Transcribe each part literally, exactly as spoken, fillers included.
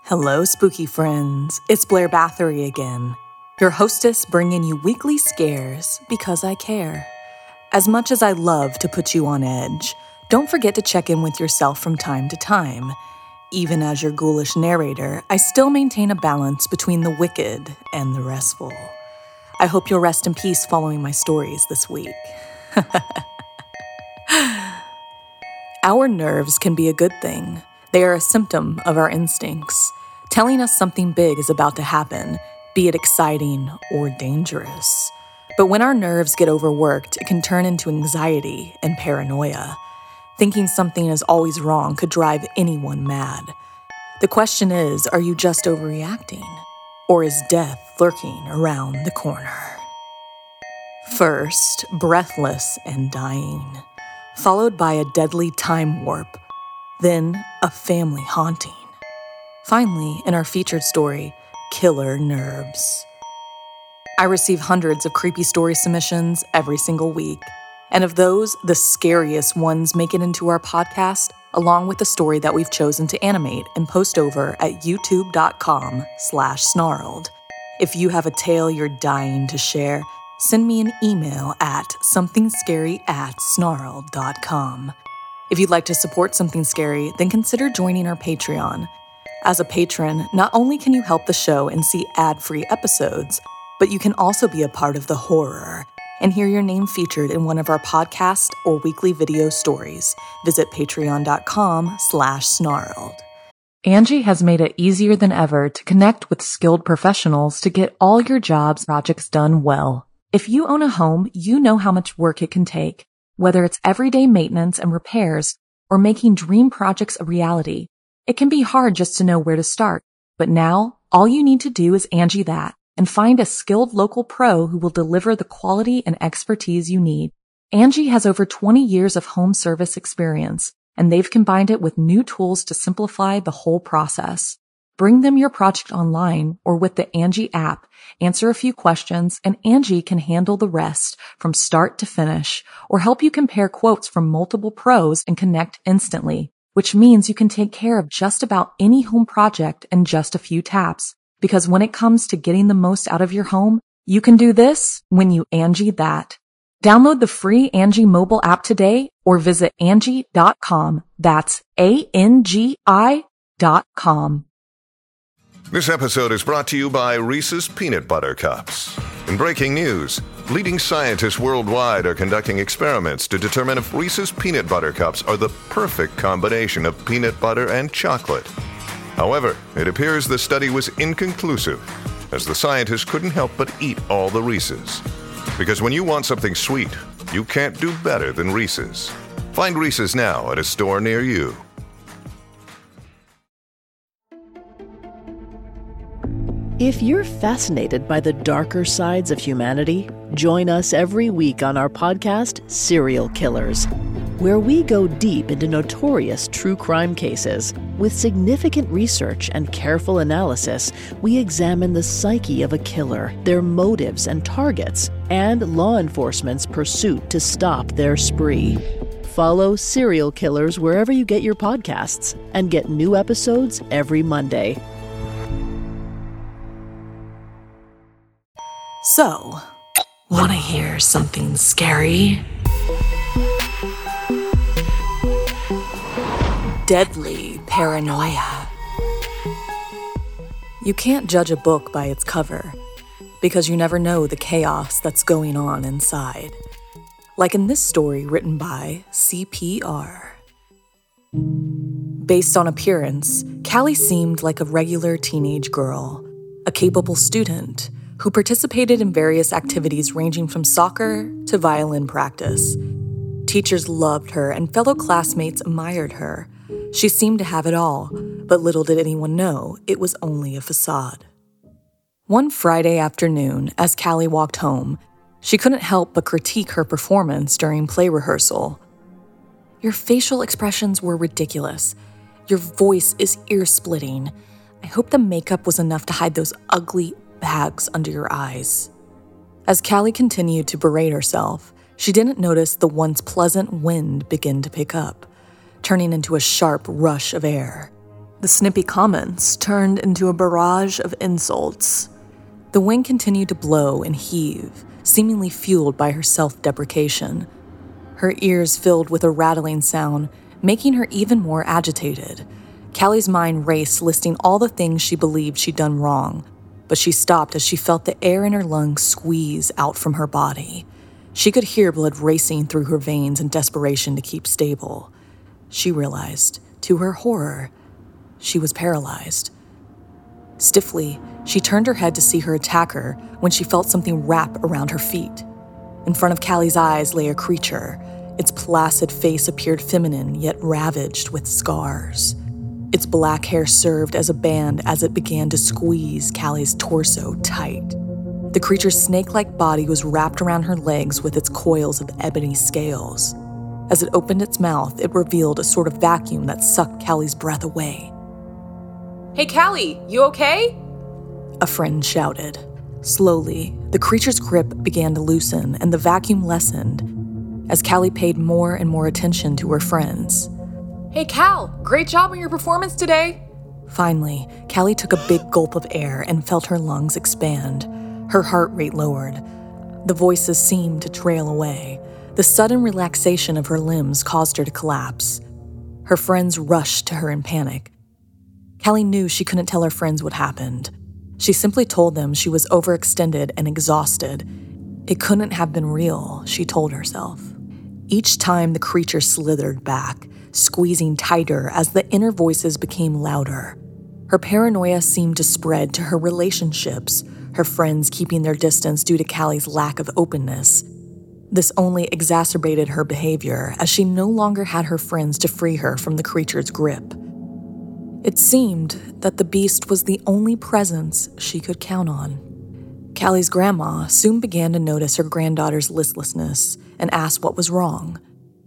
Hello, spooky friends. It's Blair Bathory again, your hostess bringing you weekly scares because I care. As much as I love to put you on edge, don't forget to check in with yourself from time to time. Even as your ghoulish narrator, I still maintain a balance between the wicked and the restful. I hope you'll rest in peace following my stories this week. Our nerves can be a good thing. They are a symptom of our instincts, telling us something big is about to happen, be it exciting or dangerous. But when our nerves get overworked, it can turn into anxiety and paranoia. Thinking something is always wrong could drive anyone mad. The question is, are you just overreacting? Or is death lurking around the corner? First, breathless and dying, followed by a deadly time warp, then a family haunting. Finally, in our featured story, killer nerves. I receive hundreds of creepy story submissions every single week, and of those, the scariest ones make it into our podcast, along with the story that we've chosen to animate and post over at youtube.com slash snarled. If you have a tale you're dying to share, send me an email at somethingscary at snarled dot com. If you'd like to support Something Scary, then consider joining our Patreon. As a patron, not only can you help the show and see ad-free episodes, but you can also be a part of the horror and hear your name featured in one of our podcast or weekly video stories. Visit patreon.com slash snarled. Angie has made it easier than ever to connect with skilled professionals to get all your jobs projects done well. If you own a home, you know how much work it can take, whether it's everyday maintenance and repairs or making dream projects a reality. It can be hard just to know where to start, but now all you need to do is Angie that and find a skilled local pro who will deliver the quality and expertise you need. Angie has over twenty years of home service experience, and they've combined it with new tools to simplify the whole process. Bring them your project online or with the Angie app, answer a few questions, and Angie can handle the rest from start to finish or help you compare quotes from multiple pros and connect instantly, which means you can take care of just about any home project in just a few taps. Because when it comes to getting the most out of your home, you can do this when you Angie that. Download the free Angie mobile app today or visit Angie dot com. That's A N G I dot com. This episode is brought to you by Reese's Peanut Butter Cups. In breaking news, leading scientists worldwide are conducting experiments to determine if Reese's Peanut Butter Cups are the perfect combination of peanut butter and chocolate. However, it appears the study was inconclusive, as the scientists couldn't help but eat all the Reese's. Because when you want something sweet, you can't do better than Reese's. Find Reese's now at a store near you. If you're fascinated by the darker sides of humanity, join us every week on our podcast, Serial Killers, where we go deep into notorious true crime cases. With significant research and careful analysis, we examine the psyche of a killer, their motives and targets, and law enforcement's pursuit to stop their spree. Follow Serial Killers wherever you get your podcasts and get new episodes every Monday. So, wanna hear something scary? Deadly paranoia. You can't judge a book by its cover, because you never know the chaos that's going on inside. Like in this story written by C P R. Based on appearance, Callie seemed like a regular teenage girl, a capable student who participated in various activities ranging from soccer to violin practice. Teachers loved her and fellow classmates admired her. She seemed to have it all, but little did anyone know it was only a facade. One Friday afternoon, as Callie walked home, she couldn't help but critique her performance during play rehearsal. "Your facial expressions were ridiculous. Your voice is ear-splitting. I hope the makeup was enough to hide those ugly bags under your eyes." As Callie continued to berate herself, she didn't notice the once pleasant wind begin to pick up, turning into a sharp rush of air. The snippy comments turned into a barrage of insults. The wind continued to blow and heave, seemingly fueled by her self-deprecation. Her ears filled with a rattling sound, making her even more agitated. Callie's mind raced, listing all the things she believed she'd done wrong, but she stopped as she felt the air in her lungs squeeze out from her body. She could hear blood racing through her veins in desperation to keep stable. She realized, to her horror, she was paralyzed. Stiffly, she turned her head to see her attacker when she felt something wrap around her feet. In front of Callie's eyes lay a creature. Its placid face appeared feminine, yet ravaged with scars. Its black hair served as a band as it began to squeeze Callie's torso tight. The creature's snake-like body was wrapped around her legs with its coils of ebony scales. As it opened its mouth, it revealed a sort of vacuum that sucked Callie's breath away. "Hey, Callie, you okay?" A friend shouted. Slowly, the creature's grip began to loosen and the vacuum lessened as Callie paid more and more attention to her friends. "Hey, Cal, great job on your performance today." Finally, Callie took a big gulp of air and felt her lungs expand. Her heart rate lowered. The voices seemed to trail away. The sudden relaxation of her limbs caused her to collapse. Her friends rushed to her in panic. Callie knew she couldn't tell her friends what happened. She simply told them she was overextended and exhausted. It couldn't have been real, she told herself. Each time the creature slithered back, squeezing tighter as the inner voices became louder. Her paranoia seemed to spread to her relationships, her friends keeping their distance due to Callie's lack of openness. This only exacerbated her behavior as she no longer had her friends to free her from the creature's grip. It seemed that the beast was the only presence she could count on. Callie's grandma soon began to notice her granddaughter's listlessness and asked what was wrong.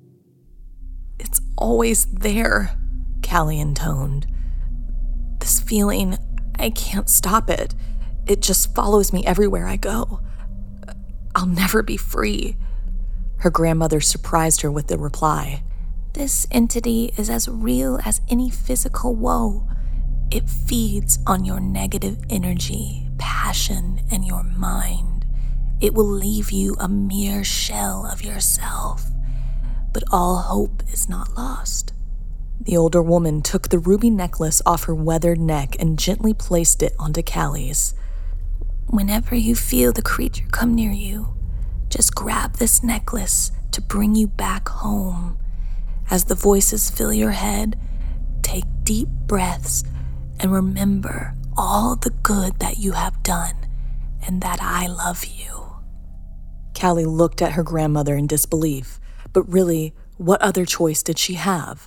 "It's always there," Callie intoned. "This feeling, I can't stop it. It just follows me everywhere I go. I'll never be free." Her grandmother surprised her with the reply. "This entity is as real as any physical woe. It feeds on your negative energy, passion, and your mind. It will leave you a mere shell of yourself. But all hope is not lost." The older woman took the ruby necklace off her weathered neck and gently placed it onto Callie's. "Whenever you feel the creature come near you, just grab this necklace to bring you back home. As the voices fill your head, take deep breaths and remember all the good that you have done and that I love you." Callie looked at her grandmother in disbelief, but really, what other choice did she have?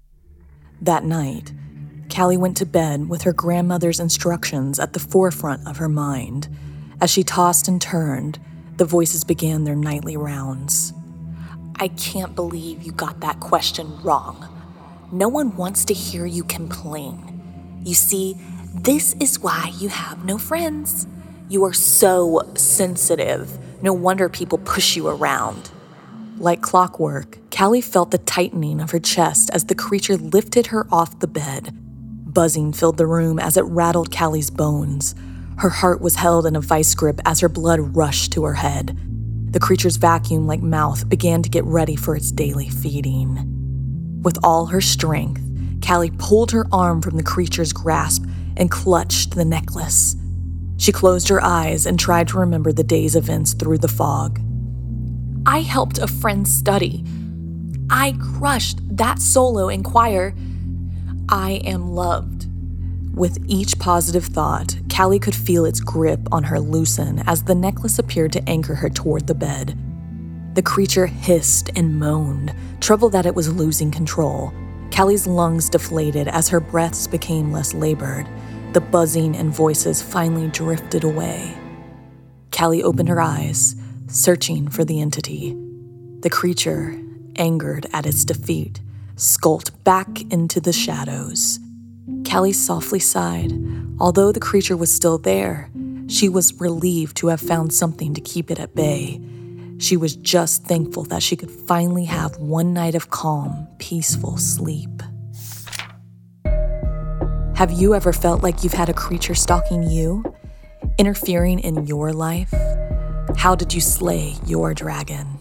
That night, Callie went to bed with her grandmother's instructions at the forefront of her mind. As she tossed and turned, the voices began their nightly rounds. "I can't believe you got that question wrong. No one wants to hear you complain. You see, this is why you have no friends. You are so sensitive. No wonder people push you around." Like clockwork, Callie felt the tightening of her chest as the creature lifted her off the bed. Buzzing filled the room as it rattled Callie's bones. Her heart was held in a vice grip as her blood rushed to her head. The creature's vacuum-like mouth began to get ready for its daily feeding. With all her strength, Callie pulled her arm from the creature's grasp and clutched the necklace. She closed her eyes and tried to remember the day's events through the fog. "I helped a friend study. I crushed that solo in choir. I am loved." With each positive thought, Callie could feel its grip on her loosen as the necklace appeared to anchor her toward the bed. The creature hissed and moaned, troubled that it was losing control. Callie's lungs deflated as her breaths became less labored. The buzzing and voices finally drifted away. Callie opened her eyes, searching for the entity. The creature, angered at its defeat, skulked back into the shadows. Callie softly sighed. Although the creature was still there, she was relieved to have found something to keep it at bay. She was just thankful that she could finally have one night of calm, peaceful sleep. Have you ever felt like you've had a creature stalking you, interfering in your life? How did you slay your dragon?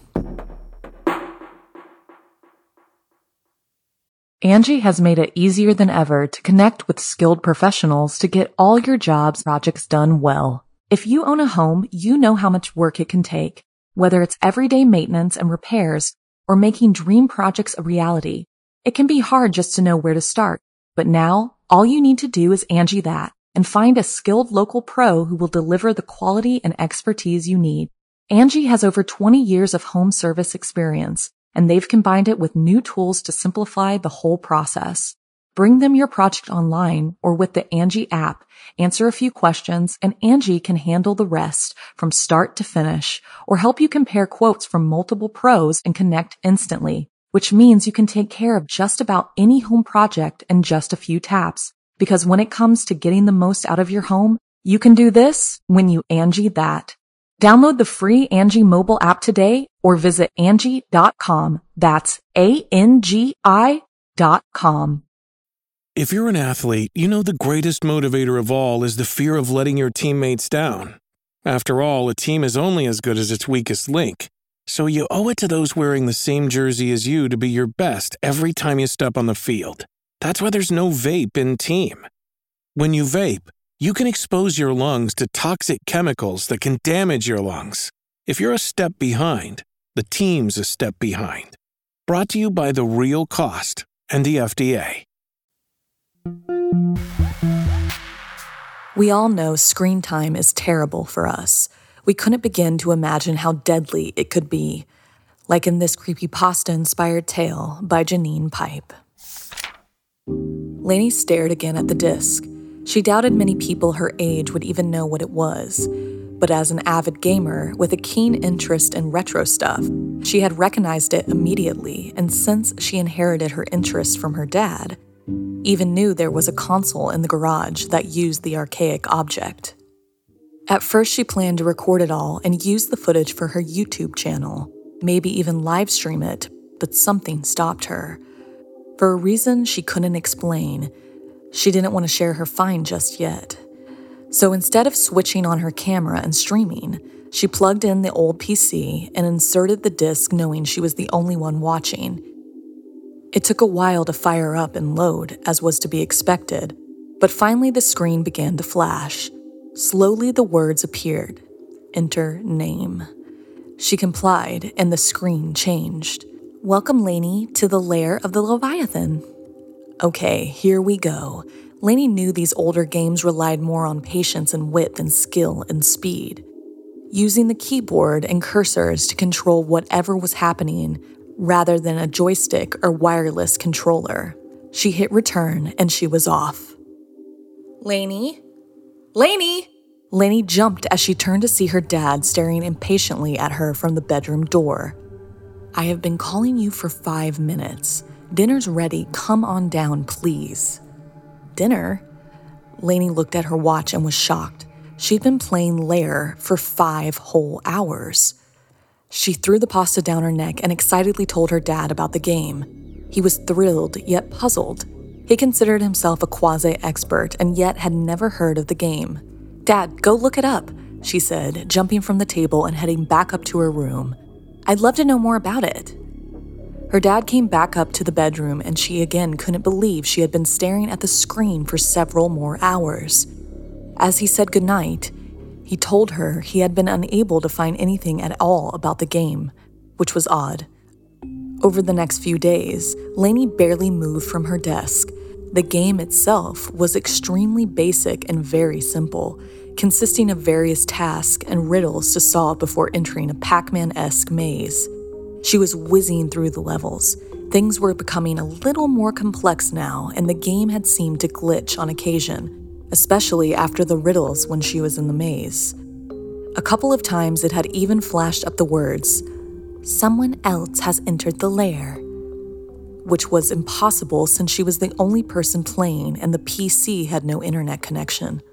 Angie has made it easier than ever to connect with skilled professionals to get all your jobs projects done well. If you own a home, you know how much work it can take, whether it's everyday maintenance and repairs or making dream projects a reality. It can be hard just to know where to start, but now all you need to do is Angie that and find a skilled local pro who will deliver the quality and expertise you need. Angie has over twenty years of home service experience, and they've combined it with new tools to simplify the whole process. Bring them your project online or with the Angie app, answer a few questions, and Angie can handle the rest from start to finish or help you compare quotes from multiple pros and connect instantly, which means you can take care of just about any home project in just a few taps. Because when it comes to getting the most out of your home, you can do this when you Angie that. Download the free Angie mobile app today or visit Angie dot com. That's A N G I dot com. If you're an athlete, you know the greatest motivator of all is the fear of letting your teammates down. After all, a team is only as good as its weakest link. So you owe it to those wearing the same jersey as you to be your best every time you step on the field. That's why there's no vape in team. When you vape, you can expose your lungs to toxic chemicals that can damage your lungs. If you're a step behind, the team's a step behind. Brought to you by The Real Cost and the F D A. We all know screen time is terrible for us. We couldn't begin to imagine how deadly it could be, like in this creepypasta-inspired tale by Janine Pipe. Lainey stared again at the disc. She doubted many people her age would even know what it was, but as an avid gamer with a keen interest in retro stuff, she had recognized it immediately, and since she inherited her interest from her dad, even knew there was a console in the garage that used the archaic object. At first, she planned to record it all and use the footage for her YouTube channel, maybe even live stream it, but something stopped her. For a reason she couldn't explain, she didn't want to share her find just yet. So instead of switching on her camera and streaming, she plugged in the old P C and inserted the disc knowing she was the only one watching. It took a while to fire up and load, as was to be expected, but finally the screen began to flash. Slowly the words appeared. Enter name. She complied, and the screen changed. Welcome, Lainey, to the lair of the Leviathan. Okay, here we go. Lainey knew these older games relied more on patience and wit than skill and speed. Using the keyboard and cursors to control whatever was happening, rather than a joystick or wireless controller. She hit return and she was off. Lainey? Lainey! Lainey jumped as she turned to see her dad staring impatiently at her from the bedroom door. I have been calling you for five minutes. Dinner's ready. Come on down, please. Dinner? Lainey looked at her watch and was shocked. She'd been playing Lair for five whole hours. She threw the pasta down her neck and excitedly told her dad about the game. He was thrilled, yet puzzled. He considered himself a quasi-expert and yet had never heard of the game. Dad, go look it up, she said, jumping from the table and heading back up to her room. I'd love to know more about it. Her dad came back up to the bedroom and she again couldn't believe she had been staring at the screen for several more hours. As he said goodnight, he told her he had been unable to find anything at all about the game, which was odd. Over the next few days, Lainey barely moved from her desk. The game itself was extremely basic and very simple, consisting of various tasks and riddles to solve before entering a Pac-Man-esque maze. She was whizzing through the levels. Things were becoming a little more complex now, and the game had seemed to glitch on occasion, especially after the riddles when she was in the maze. A couple of times it had even flashed up the words, "Someone else has entered the lair," which was impossible since she was the only person playing and the P C had no internet connection.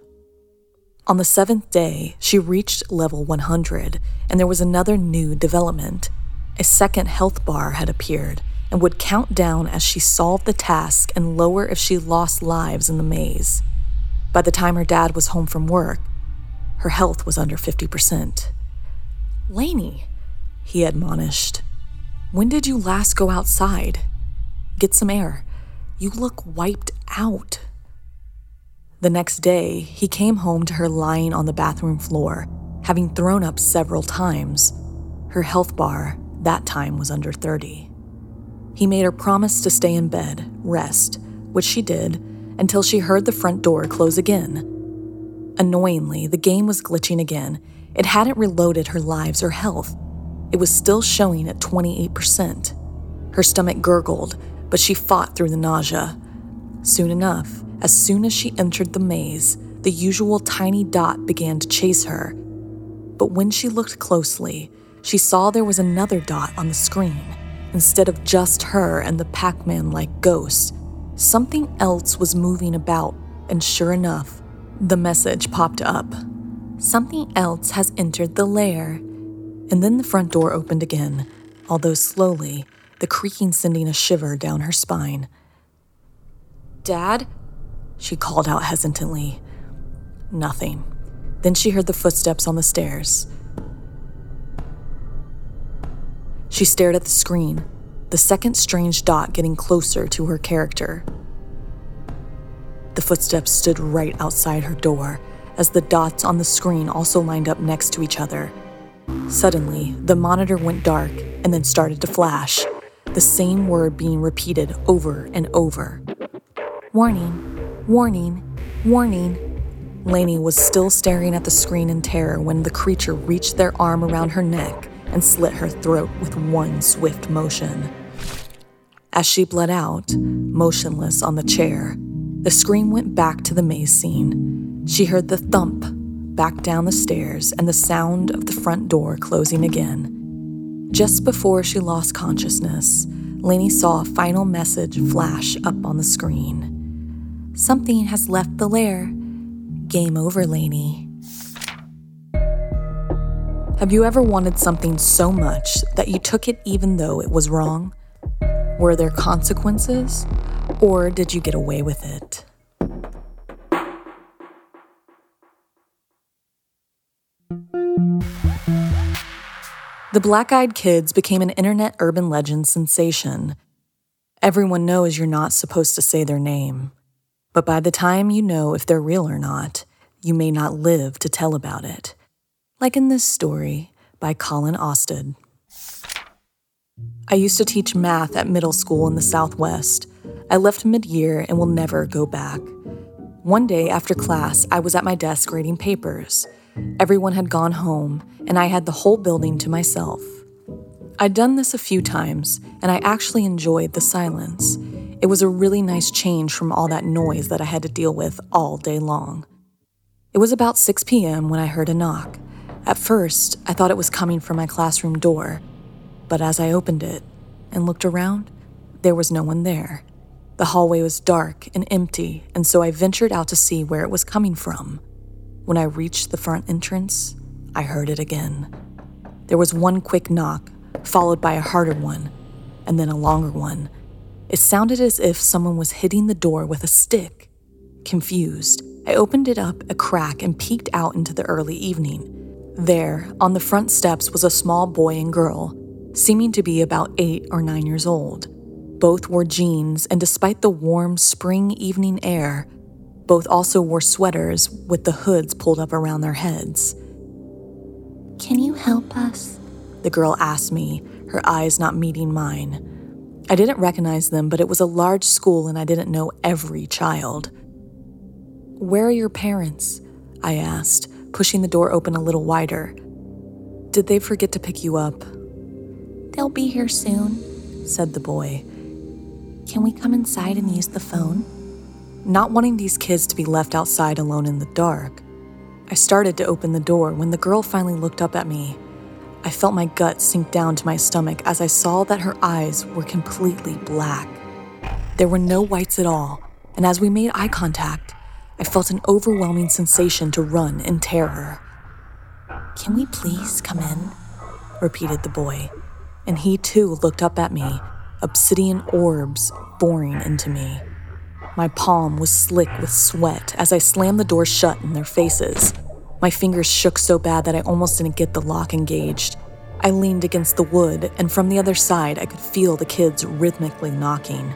On the seventh day, she reached level one hundred, and there was another new development. A second health bar had appeared, and would count down as she solved the task and lower if she lost lives in the maze. By the time her dad was home from work, her health was under fifty percent. "Lainey," he admonished, "when did you last go outside? Get some air. You look wiped out." The next day, he came home to her lying on the bathroom floor, having thrown up several times. Her health bar, that time, was under thirty. He made her promise to stay in bed, rest, which she did, until she heard the front door close again. Annoyingly, the game was glitching again. It hadn't reloaded her lives or health. It was still showing at twenty-eight percent. Her stomach gurgled, but she fought through the nausea. Soon enough, as soon as she entered the maze, the usual tiny dot began to chase her. But when she looked closely, she saw there was another dot on the screen. Instead of just her and the Pac-Man-like ghost, something else was moving about, and sure enough, the message popped up. "Something else has entered the lair." And then the front door opened again, although slowly, the creaking sending a shiver down her spine. "Dad?" she called out hesitantly. Nothing. Then she heard the footsteps on the stairs. She stared at the screen, the second strange dot getting closer to her character. The footsteps stood right outside her door, as the dots on the screen also lined up next to each other. Suddenly, the monitor went dark and then started to flash, the same word being repeated over and over. "Warning, warning, warning." Lainey was still staring at the screen in terror when the creature reached their arm around her neck and slit her throat with one swift motion. As she bled out, motionless on the chair, the screen went back to the maze scene. She heard the thump back down the stairs and the sound of the front door closing again. Just before she lost consciousness, Lainey saw a final message flash up on the screen. "Something has left the lair. Game over, Lainey." Have you ever wanted something so much that you took it even though it was wrong? Were there consequences, or did you get away with it? The Black Eyed Kids became an internet urban legend sensation. Everyone knows you're not supposed to say their name, but by the time you know if they're real or not, you may not live to tell about it. Like in this story by Colin Austin. I used to teach math at middle school in the Southwest. I left mid-year and will never go back. One day after class, I was at my desk grading papers. Everyone had gone home, and I had the whole building to myself. I'd done this a few times, and I actually enjoyed the silence. It was a really nice change from all that noise that I had to deal with all day long. It was about six p.m. when I heard a knock. At first, I thought it was coming from my classroom door, but as I opened it and looked around, there was no one there. The hallway was dark and empty, and so I ventured out to see where it was coming from. When I reached the front entrance, I heard it again. There was one quick knock, followed by a harder one, and then a longer one. It sounded as if someone was hitting the door with a stick. Confused, I opened it up a crack and peeked out into the early evening. There, on the front steps, was a small boy and girl, seeming to be about eight or nine years old. Both wore jeans, and despite the warm spring evening air, both also wore sweaters with the hoods pulled up around their heads. "Can you help us?" the girl asked me, her eyes not meeting mine. I didn't recognize them, but it was a large school and I didn't know every child. "Where are your parents?" I asked, pushing the door open a little wider. "Did they forget to pick you up?" "They'll be here soon," said the boy. "Can we come inside and use the phone?" Not wanting these kids to be left outside alone in the dark, I started to open the door when the girl finally looked up at me. I felt my gut sink down to my stomach as I saw that her eyes were completely black. There were no whites at all, and as we made eye contact, I felt an overwhelming sensation to run in terror. "Can we please come in?" repeated the boy, and he too looked up at me, obsidian orbs boring into me. My palm was slick with sweat as I slammed the door shut in their faces. My fingers shook so bad that I almost didn't get the lock engaged. I leaned against the wood, and from the other side, I could feel the kids rhythmically knocking.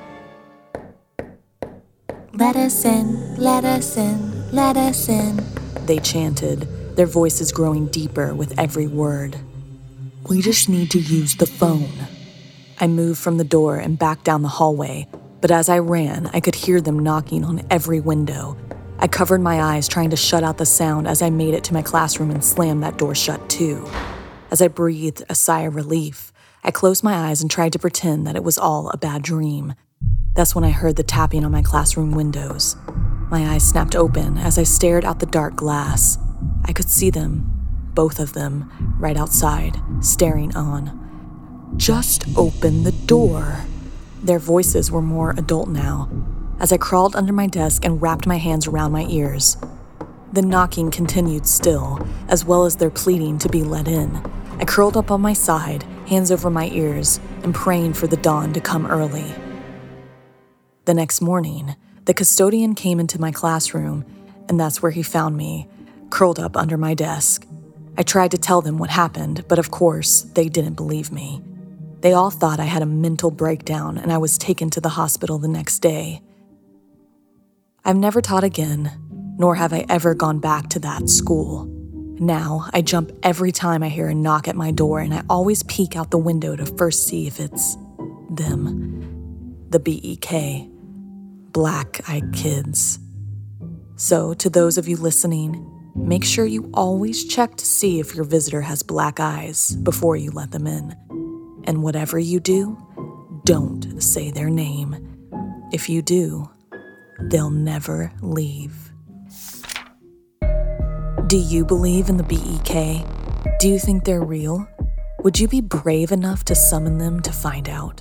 "Let us in, let us in, let us in," they chanted, their voices growing deeper with every word. "We just need to use the phone." I moved from the door and back down the hallway, but as I ran, I could hear them knocking on every window. I covered my eyes trying to shut out the sound as I made it to my classroom and slammed that door shut too. As I breathed a sigh of relief, I closed my eyes and tried to pretend that it was all a bad dream. That's when I heard the tapping on my classroom windows. My eyes snapped open as I stared out the dark glass. I could see them, both of them, right outside, staring on. "Just open the door." Their voices were more adult now, as I crawled under my desk and wrapped my hands around my ears. The knocking continued still, as well as their pleading to be let in. I curled up on my side, hands over my ears, and praying for the dawn to come early. The next morning, the custodian came into my classroom, and that's where he found me, curled up under my desk. I tried to tell them what happened, but of course, they didn't believe me. They all thought I had a mental breakdown, and I was taken to the hospital the next day. I've never taught again, nor have I ever gone back to that school. Now, I jump every time I hear a knock at my door, and I always peek out the window to first see if it's them. The B E K. Black-eyed kids. So, to those of you listening, make sure you always check to see if your visitor has black eyes before you let them in. And whatever you do, don't say their name. If you do, they'll never leave. Do you believe in the B E K? Do you think they're real? Would you be brave enough to summon them to find out?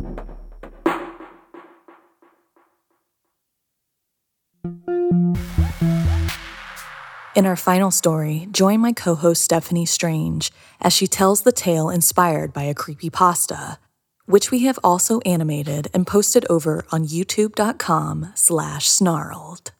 In our final story, join my co-host Stephanie Strange as she tells the tale inspired by a creepypasta, which we have also animated and posted over on youtube.com slash snarled.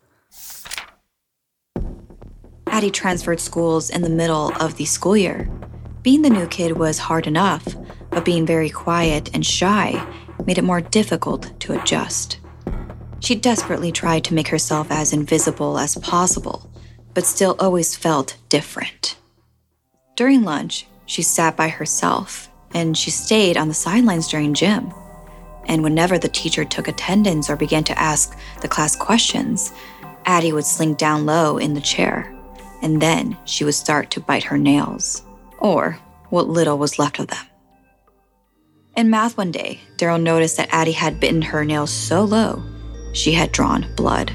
Addie transferred schools in the middle of the school year. Being the new kid was hard enough, but being very quiet and shy made it more difficult to adjust. She desperately tried to make herself as invisible as possible, but still always felt different. During lunch, she sat by herself, and she stayed on the sidelines during gym. And whenever the teacher took attendance or began to ask the class questions, Addie would slink down low in the chair, and then she would start to bite her nails, or what little was left of them. In math one day, Daryl noticed that Addie had bitten her nails so low, she had drawn blood.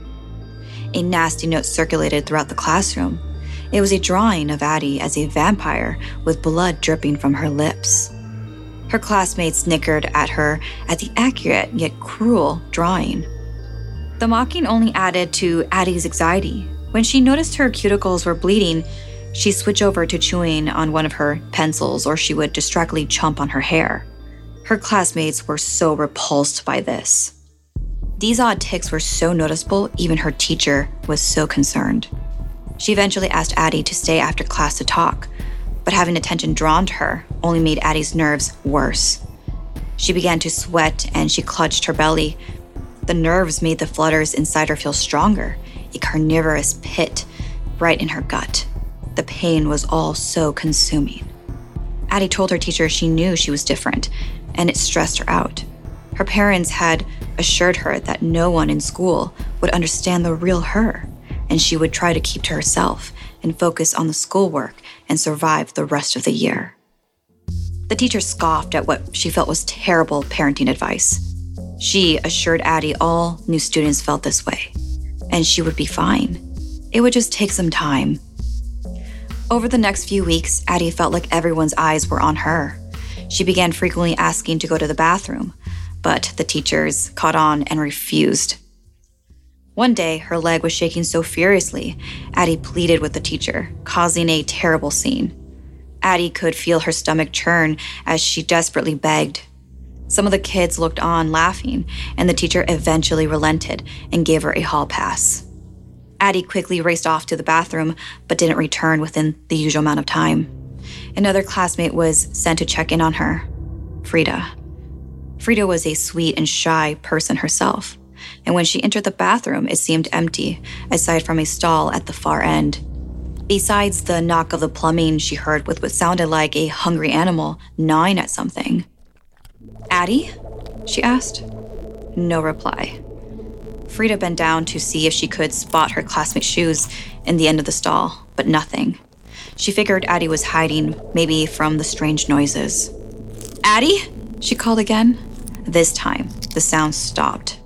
A nasty note circulated throughout the classroom. It was a drawing of Addie as a vampire with blood dripping from her lips. Her classmates snickered at her at the accurate yet cruel drawing. The mocking only added to Addie's anxiety. When she noticed her cuticles were bleeding, she'd switch over to chewing on one of her pencils, or she would distractedly chomp on her hair. Her classmates were so repulsed by this. These odd tics were so noticeable, even her teacher was so concerned. She eventually asked Addie to stay after class to talk, but having attention drawn to her only made Addie's nerves worse. She began to sweat and she clutched her belly. The nerves made the flutters inside her feel stronger, a carnivorous pit right in her gut. The pain was all so consuming. Addie told her teacher she knew she was different, and it stressed her out. Her parents had assured her that no one in school would understand the real her, and she would try to keep to herself and focus on the schoolwork and survive the rest of the year. The teacher scoffed at what she felt was terrible parenting advice. She assured Addie all new students felt this way, and she would be fine. It would just take some time. Over the next few weeks, Addie felt like everyone's eyes were on her. She began frequently asking to go to the bathroom, but the teachers caught on and refused. One day, her leg was shaking so furiously, Addie pleaded with the teacher, causing a terrible scene. Addie could feel her stomach churn as she desperately begged. Some of the kids looked on, laughing, and the teacher eventually relented and gave her a hall pass. Addie quickly raced off to the bathroom, but didn't return within the usual amount of time. Another classmate was sent to check in on her, Frida. Frida was a sweet and shy person herself, and when she entered the bathroom, it seemed empty, aside from a stall at the far end. Besides the knock of the plumbing, she heard with what sounded like a hungry animal gnawing at something. "Addie?" she asked. No reply. Frida bent down to see if she could spot her classmate's shoes in the end of the stall, but nothing. She figured Addie was hiding, maybe from the strange noises. "Addie?" she called again. This time, the sound stopped.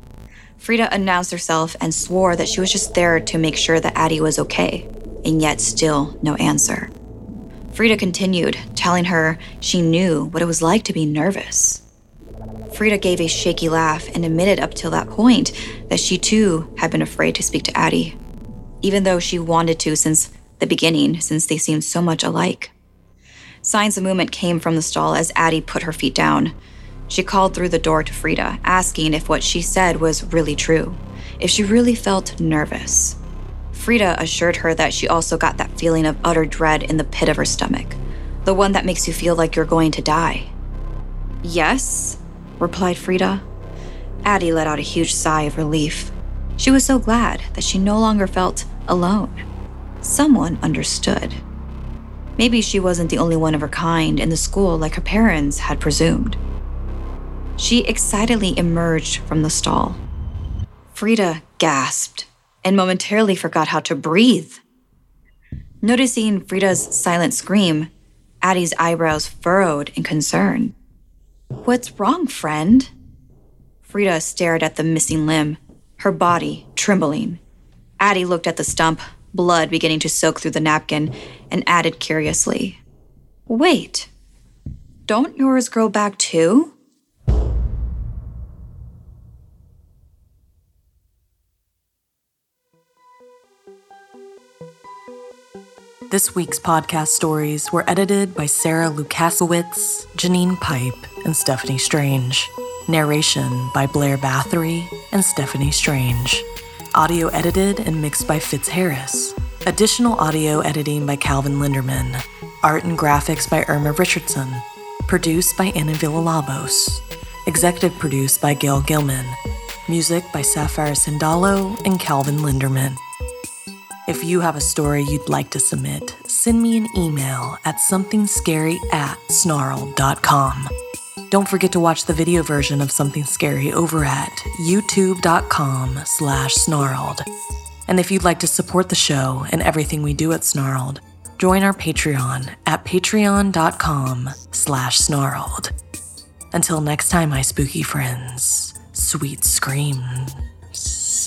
Frida announced herself and swore that she was just there to make sure that Addie was okay, and yet still no answer. Frida continued, telling her she knew what it was like to be nervous. Frida gave a shaky laugh and admitted up till that point that she too had been afraid to speak to Addie, even though she wanted to since the beginning, since they seemed so much alike. Signs of movement came from the stall as Addie put her feet down. She called through the door to Frida, asking if what she said was really true, if she really felt nervous. Frida assured her that she also got that feeling of utter dread in the pit of her stomach, the one that makes you feel like you're going to die. "Yes," replied Frida. Addie let out a huge sigh of relief. She was so glad that she no longer felt alone. Someone understood. Maybe she wasn't the only one of her kind in the school like her parents had presumed. She excitedly emerged from the stall. Frida gasped and momentarily forgot how to breathe. Noticing Frida's silent scream, Addie's eyebrows furrowed in concern. "What's wrong, friend?" Frida stared at the missing limb, her body trembling. Addie looked at the stump, blood beginning to soak through the napkin, and added curiously, "Wait, don't yours grow back too?" This week's podcast stories were edited by Sarah Lukasiewicz, Janine Pipe, and Stephanie Strange. Narration by Blair Bathory and Stephanie Strange. Audio edited and mixed by Fitz Harris. Additional audio editing by Calvin Linderman. Art and graphics by Irma Richardson. Produced by Anna Villalobos. Executive produced by Gail Gilman. Music by Sapphire Sindalo and Calvin Linderman. If you have a story you'd like to submit, send me an email at somethingscary at snarled dot com. Don't forget to watch the video version of Something Scary over at youtube.com slash snarled. And if you'd like to support the show and everything we do at Snarled, join our Patreon at patreon.com slash snarled. Until next time, my spooky friends, sweet screams.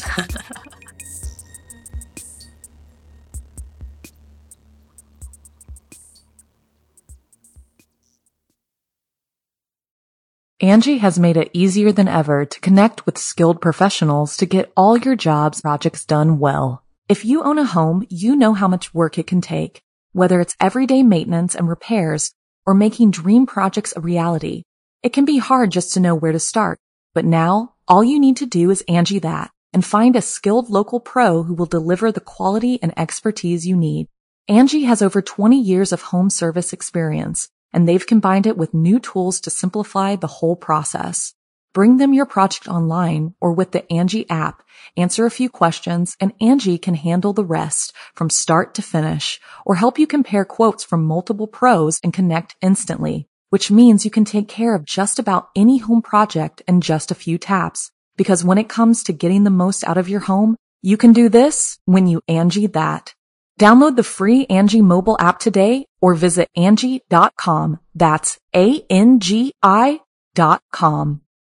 Angie has made it easier than ever to connect with skilled professionals to get all your jobs projects done well. If you own a home, you know how much work it can take, whether it's everyday maintenance and repairs or making dream projects a reality. It can be hard just to know where to start, but now all you need to do is Angie that and find a skilled local pro who will deliver the quality and expertise you need. Angie has over twenty years of home service experience, and they've combined it with new tools to simplify the whole process. Bring them your project online or with the Angie app, answer a few questions, and Angie can handle the rest from start to finish, or help you compare quotes from multiple pros and connect instantly, which means you can take care of just about any home project in just a few taps. Because when it comes to getting the most out of your home, you can do this when you Angie that. Download the free Angie mobile app today or visit Angie dot com. That's A N G I dot com.